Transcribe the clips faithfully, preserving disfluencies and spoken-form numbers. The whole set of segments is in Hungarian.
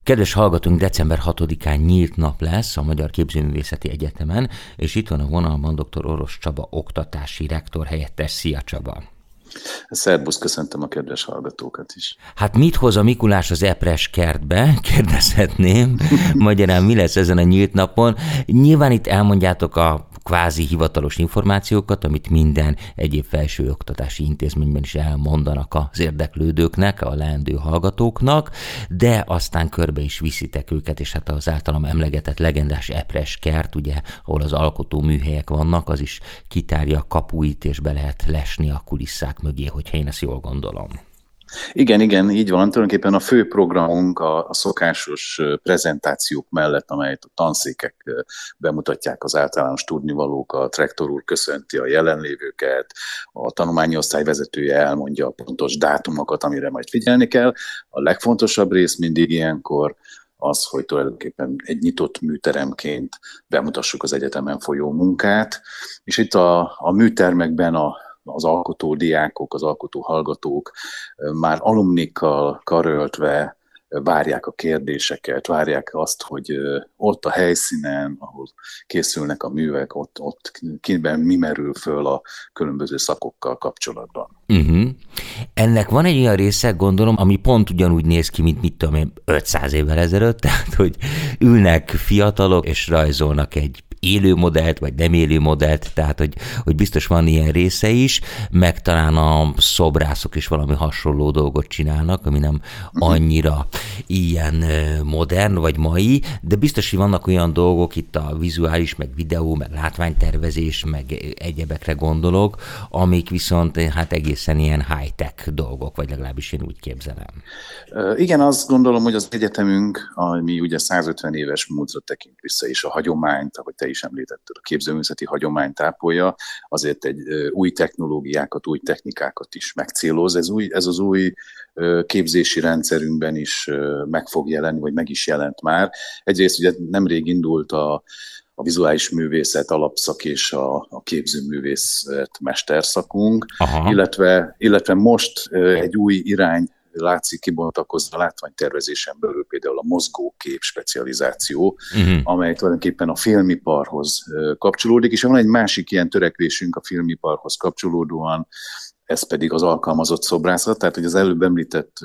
Kedves hallgatónk, december hatodikán nyílt nap lesz a Magyar Képzőművészeti Egyetemen, és itt van a vonalban dr. Orosz Csaba oktatási rektor helyettes. Szia, Csaba! Szerbusz, köszöntöm a kedves hallgatókat is. Hát mit hoz a Mikulás az Epres kertbe? Kérdezhetném. Magyarán mi lesz ezen a nyílt napon? Nyilván itt elmondjátok a kvázi hivatalos információkat, amit minden egyéb felsőoktatási intézményben is elmondanak az érdeklődőknek, a leendő hallgatóknak, de aztán körbe is viszitek őket, és hát az általam emlegetett legendás Epres kert, ugye, ahol az alkotó műhelyek vannak, az is kitárja a kapuit, és be lehet lesni a kulisszák mögé, hogyha én ezt jól gondolom. Igen, igen, így van. Tulajdonképpen a fő programunk a, a szokásos prezentációk mellett, amelyet a tanszékek bemutatják az általános tudnivalókat, rektor úr köszönti a jelenlévőket, a tanulmányi osztály vezetője elmondja a pontos dátumokat, amire majd figyelni kell. A legfontosabb rész mindig ilyenkor az, hogy tulajdonképpen egy nyitott műteremként bemutassuk az egyetemen folyó munkát, és itt a, a műtermekben a az alkotó diákok, az alkotó hallgatók már alumnikkal karöltve várják a kérdéseket, várják azt, hogy ott a helyszínen, ahol készülnek a művek, ott, ott kiben mi merül föl a különböző szakokkal kapcsolatban. Uh-huh. Ennek van egy olyan része, gondolom, ami pont ugyanúgy néz ki, mint mit tudom én, ötszáz évvel ezelőtt, tehát hogy ülnek fiatalok és rajzolnak egy élő modellt, vagy nem élő modellt, tehát hogy, hogy biztos van ilyen része is, meg talán a szobrászok is valami hasonló dolgot csinálnak, ami nem annyira ilyen modern, vagy mai, de biztos, hogy vannak olyan dolgok, itt a vizuális, meg videó, meg látványtervezés, meg egyebekre gondolok, amik viszont hát egészen ilyen high-tech dolgok, vagy legalábbis én úgy képzelem. Igen, azt gondolom, hogy az egyetemünk, ami ugye százötven éves múltra tekint vissza, és a hagyományt, ahogy te is említetted, a képzőművészeti hagyományt tápolja, azért egy új technológiákat, új technikákat is megcéloz. Ez, új, ez az új képzési rendszerünkben is meg fog jelenni, vagy meg is jelent már. Egyrészt ugye nemrég indult a a vizuális művészet alapszak és a, a képzőművészet mesterszakunk, illetve, illetve most egy új irány látszik kibontakozni a látványtervezésen belül, például a mozgókép specializáció, uh-huh. amely tulajdonképpen a filmiparhoz kapcsolódik, és van egy másik ilyen törekvésünk a filmiparhoz kapcsolódóan, ez pedig az alkalmazott szobrászat, tehát hogy az előbb említett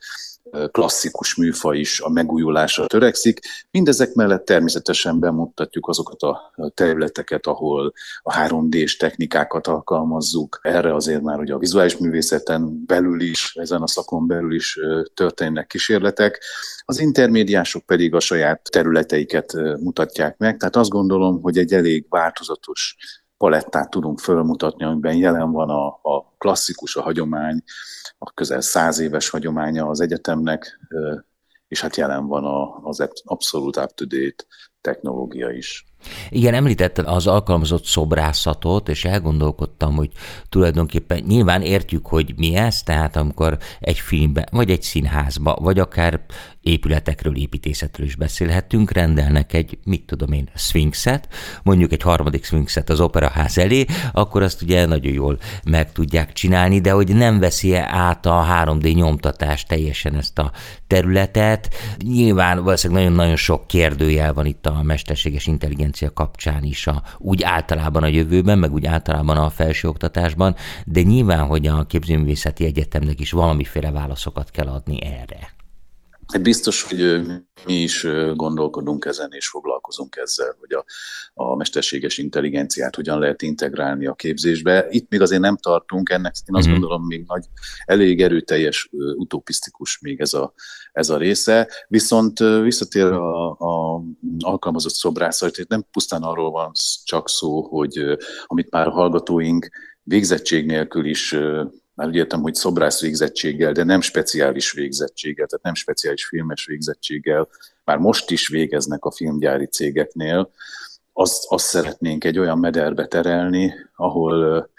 klasszikus műfaj is a megújulásra törekszik. Mindezek mellett természetesen bemutatjuk azokat a területeket, ahol a három dés technikákat alkalmazzuk. Erre azért már ugye a vizuális művészeten belül is, ezen a szakon belül is történnek kísérletek. Az intermédiások pedig a saját területeiket mutatják meg, tehát azt gondolom, hogy egy elég változatos palettát tudunk fölmutatni, amiben jelen van a, a klasszikus, a hagyomány, a közel száz éves hagyománya az egyetemnek, és hát jelen van az abszolút up-to-date technológia is. Igen, említetted az alkalmazott szobrászatot, és elgondolkodtam, hogy tulajdonképpen nyilván értjük, hogy mi ez, tehát amikor egy filmben, vagy egy színházba, vagy akár épületekről, építészetről is beszélhetünk, rendelnek egy, mit tudom én, szfinxet, mondjuk egy harmadik szfinxet az operaház elé, akkor azt ugye nagyon jól meg tudják csinálni, de hogy nem veszi át a három dé nyomtatás teljesen ezt a területet. Nyilván valószínűleg nagyon-nagyon sok kérdőjel van itt a mesterséges intelligencia kapcsán is, a, úgy általában a jövőben, meg úgy általában a felsőoktatásban, de nyilván, hogy a Képzőművészeti Egyetemnek is valamiféle válaszokat kell adni erre. Biztos, hogy mi is gondolkodunk ezen és foglalkozunk ezzel, hogy a, a mesterséges intelligenciát hogyan lehet integrálni a képzésbe. Itt még azért nem tartunk, ennek én azt gondolom még nagy, elég erőteljes, utopisztikus még ez a, ez a része. Viszont visszatérve a, a alkalmazott szobrászat, itt nem pusztán arról van csak szó, hogy amit már a hallgatóink végzettség nélkül is, már úgy értem, hogy szobrász végzettséggel, de nem speciális végzettséggel, tehát nem speciális filmes végzettséggel, már most is végeznek a filmgyári cégeknél, azt, azt szeretnénk egy olyan mederbe terelni, ahol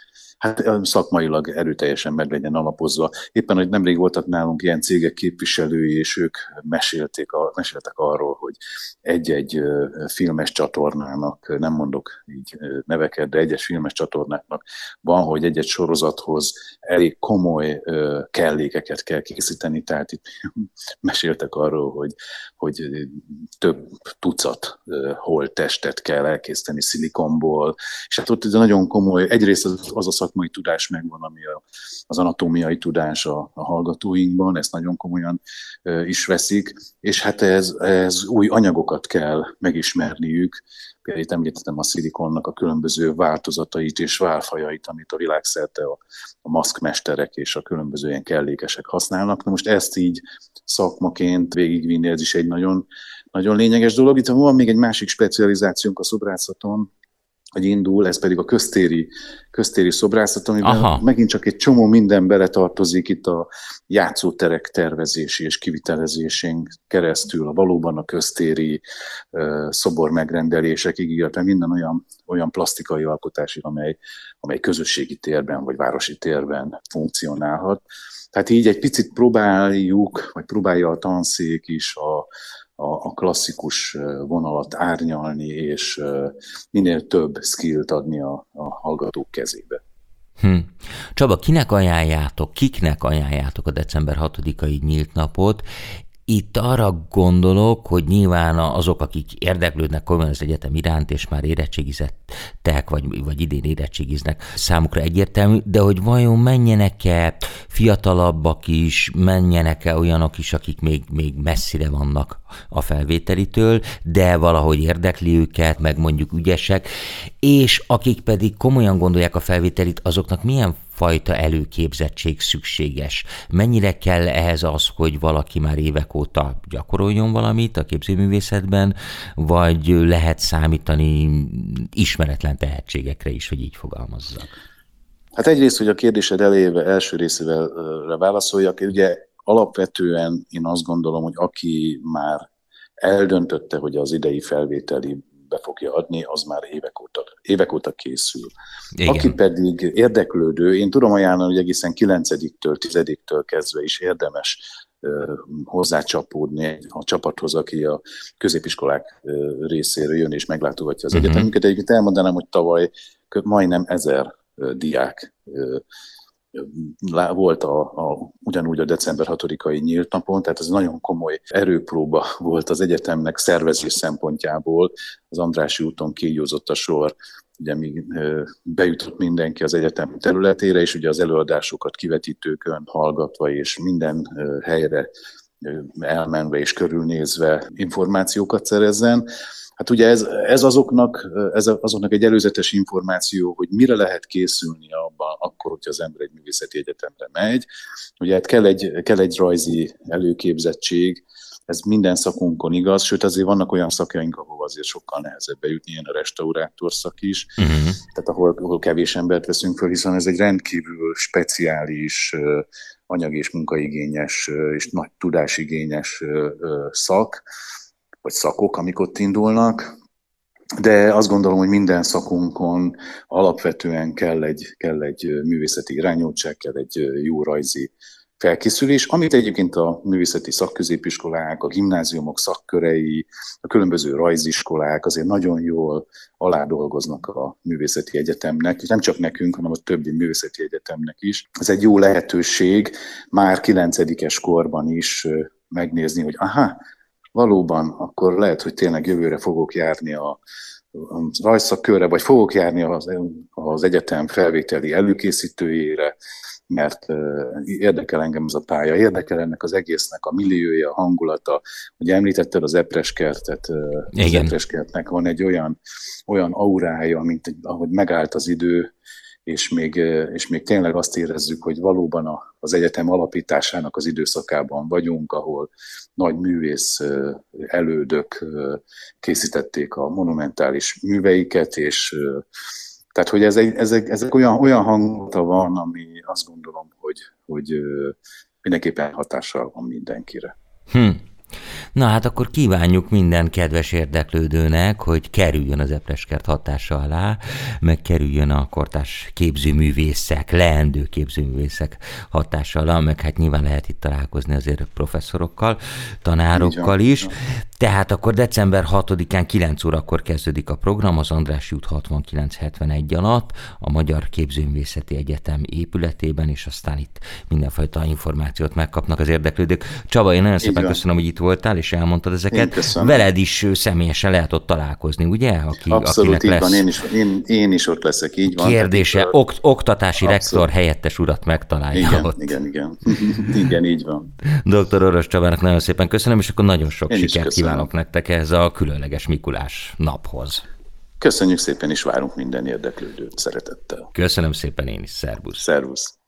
hát szakmailag erőteljesen meg legyen alapozva. Éppen, hogy nemrég voltak nálunk ilyen cégek képviselői, és ők mesélték, a, meséltek arról, hogy egy-egy filmes csatornának, nem mondok így neveket, de egyes filmes csatornáknak van, hogy egy-egy sorozathoz elég komoly kellékeket kell készíteni, tehát itt meséltek arról, hogy, hogy több tucat holttestet kell elkészíteni szilikonból, és hát ott ez nagyon komoly, egyrészt az, az a szakmai tudás megvan, ami a, az anatómiai tudás a, a hallgatóinkban, ezt nagyon komolyan uh, is veszik, és hát ez, ez új anyagokat kell megismerniük. Például itt említettem a szilikonnak a különböző változatait és válfajait, amit a világszerte a, a maszkmesterek és a különböző ilyen kellékesek használnak. Na most ezt így szakmaként végigvinni, ez is egy nagyon, nagyon lényeges dolog. Itt van még egy másik specializációnk a szobrászaton, hogy indul, ez pedig a köztéri, köztéri szobrászat, amiben Aha. megint csak egy csomó minden beletartozik itt a játszóterek tervezési és kivitelezésén keresztül, a valóban a köztéri uh, szobor megrendelésekig, illetve minden olyan, olyan plastikai alkotásig, amely, amely közösségi térben vagy városi térben funkcionálhat. Tehát így egy picit próbáljuk, vagy próbálja a tanszék is a a klasszikus vonalat árnyalni, és minél több skillt adni a, a hallgatók kezébe. Hm. Csaba, kinek ajánljátok, kiknek ajánljátok a december hatodikai nyílt napot? Itt arra gondolok, hogy nyilván azok, akik érdeklődnek komolyan az egyetem iránt, és már érettségizettek, vagy, vagy idén érettségiznek, számukra egyértelmű, de hogy vajon menjenek-e fiatalabbak is, menjenek-e olyanok is, akik még, még messzire vannak a felvételitől, de valahogy érdekli őket, meg mondjuk ügyesek, és akik pedig komolyan gondolják a felvételit, azoknak milyen fajta előképzettség szükséges? Mennyire kell ehhez az, hogy valaki már évek óta gyakoroljon valamit a képzőművészetben, vagy lehet számítani ismeretlen tehetségekre is, hogy így fogalmazzak? Hát egyrészt, hogy a kérdésed elébe első részével válaszoljak, ugye alapvetően én azt gondolom, hogy aki már eldöntötte, hogy az idei felvételi be fogja adni, az már évek óta, évek óta készül. Igen. Aki pedig érdeklődő, én tudom ajánlani, hogy egészen kilencediktől, tizediktől kezdve is érdemes uh, hozzácsapódni a csapathoz, aki a középiskolák uh, részéről jön és meglátogatja az uh-huh. egyetemünket. Egyébként elmondanám, hogy tavaly majdnem ezer uh, diák uh, volt a, a, ugyanúgy a december hatodikai nyílt napon, tehát ez nagyon komoly erőpróba volt az egyetemnek szervezés szempontjából. Az Andrássy úton kígyózott a sor, ugye még bejutott mindenki az egyetem területére, és ugye az előadásokat kivetítőkön hallgatva, és minden helyre elmenve és körülnézve információkat szerezzen. Hát ugye ez, ez, azoknak, ez azoknak egy előzetes információ, hogy mire lehet készülni abban, akkor, hogyha az ember egy művészeti egyetemre megy. Ugye hát kell egy, kell egy rajzi előképzettség, ez minden szakunkon igaz, sőt azért vannak olyan szakjaink, ahol azért sokkal nehezebb bejutni, ilyen a restaurátor szak is, uh-huh. tehát ahol, ahol kevés embert veszünk föl, hiszen ez egy rendkívül speciális, anyag- és munkaigényes és nagy tudásigényes szak, vagy szakok, amik ott indulnak, de azt gondolom, hogy minden szakunkon alapvetően kell egy, kell egy művészeti irányultság, kell egy jó rajzi felkészülés, amit egyébként a művészeti szakközépiskolák, a gimnáziumok szakkörei, a különböző rajziskolák azért nagyon jól aládolgoznak a művészeti egyetemnek, és nem csak nekünk, hanem a többi művészeti egyetemnek is. Ez egy jó lehetőség már kilencedikes korban is megnézni, hogy aha, valóban, akkor lehet, hogy tényleg jövőre fogok járni a, a rajzszakkörre, vagy fogok járni az, az egyetem felvételi előkészítőjére, mert uh, érdekel engem ez a pálya, érdekel ennek az egésznek a milliója, a hangulata. Ugye említetted az Epreskertet, uh, az Epreskertnek van egy olyan, olyan aurája, mint egy, ahogy megállt az idő, és még, és még tényleg azt érezzük, hogy valóban a, az egyetem alapításának az időszakában vagyunk, ahol nagy művész elődök készítették a monumentális műveiket, és tehát, hogy ez egy, ezek, ezek olyan, olyan hangulata van, ami azt gondolom, hogy, hogy mindenképpen hatással van mindenkire. Hm. Na hát akkor kívánjuk minden kedves érdeklődőnek, hogy kerüljön az Epleskert hatása alá, meg kerüljön a kortárs képzőművészek, leendő képzőművészek hatása alá, meg hát nyilván lehet itt találkozni azért professzorokkal, tanárokkal is. Tehát akkor december hatodikán kilenc órakor kezdődik a program az Andrássy út hatvankilenc hetvenegy alatt, a Magyar Képzőművészeti Egyetem épületében, és aztán itt mindenfajta információt megkapnak az érdeklődők. Csaba, én nagyon szépen köszönöm, hogy itt voltál, és elmondtad ezeket. Veled is személyesen lehet ott találkozni, ugye? Aki, Abszolút, így lesz... van, én is, én, én is ott leszek, így van. Kérdése, ok, oktatási Abszolút. rektor helyettes urat megtalálja igen, ott. Igen, igen, igen, így van. doktor Orosz Csabának nagyon szépen köszönöm, és akkor nagyon sok én sikert kívánok nektek ehhez a különleges Mikulás naphoz. Köszönjük szépen, és várunk minden érdeklődőt szeretettel. Köszönöm szépen én is, szervusz. Szervusz.